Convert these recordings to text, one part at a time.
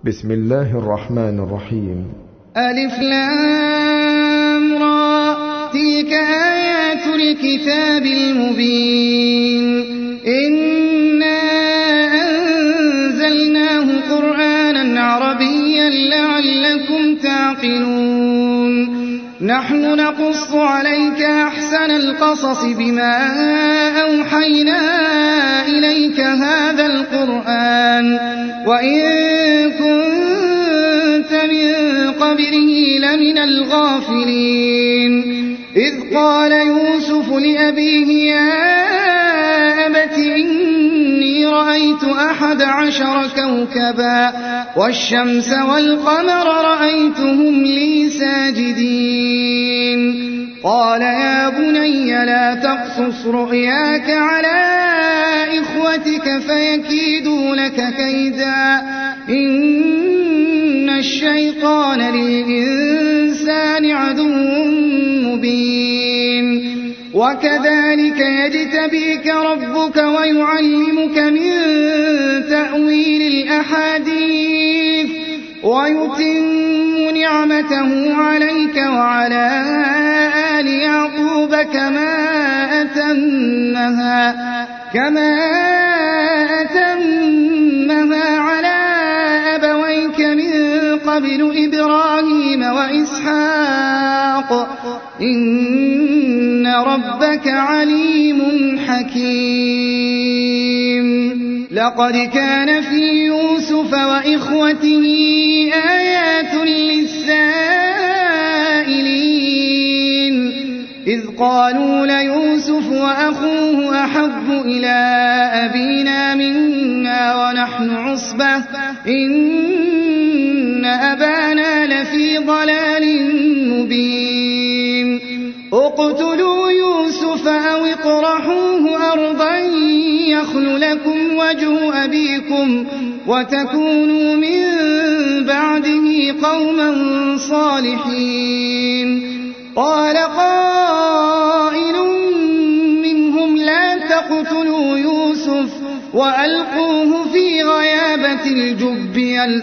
بسم الله الرحمن الرحيم. ألف لام را، تلك آيات الكتاب المبين. إنا أنزلناه قرآنا عربيا لعلكم تعقلون. نحن نقص عليك أحسن القصص بما أوحينا إليك هذا القرآن وإن كنت من قبله لمن الغافلين. إذ قال يوسف لأبيه يا أبت إني رأيت 11 كوكبا والشمس والقمر رأيتهم لي ساجدين. قال يا بني لا تقصص رؤياك على إخوتك فيكيدوا لك كيدا إن الشيطان للإنسان عدو مبين. وكذلك يجتبيك ربك ويعلمك من تأويل الأحاديث ويتم نعمته عليك وعلى آل يعقوب كما أتمها على أبويك من قبل إبراهيم وإسحاق إن ربك عليم حكيم. لقد كان في يوسف وإخوته آيات للسائلين إذ قالوا ليوسف وأخوه أحب إلى أبينا منا ونحن عصبة إن أبانا لفي ضلال مبين. اقتلوا يوسف أو اطرحوه أرضا يخل لكم وجه أبيكم وتكونوا من بعده قوما صالحين. قال قائل منهم لا تقتلوا يوسف وألقوه في غيابة الجب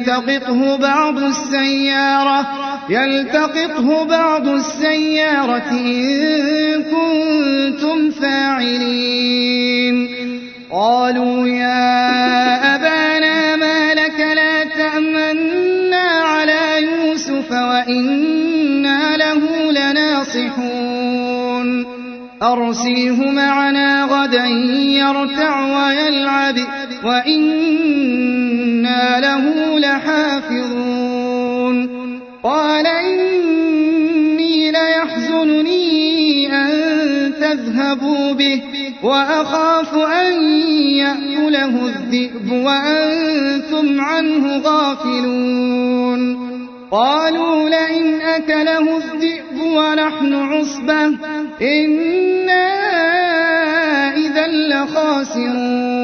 يلتقطه بعض السيارة إن كنتم فاعلين. قالوا يا أبانا ما لك لا تأمنا على يوسف وإنا له لناصحون. أرسله معنا غدا يرتع ويلعب وإنا له لحافظون. قال إني ليحزنني أن تذهبوا به وأخاف أن يأكله الذئب وأنتم عنه غافلون. قالوا لئن أكله الذئب ونحن عصبة إنا إذا لخاسرون.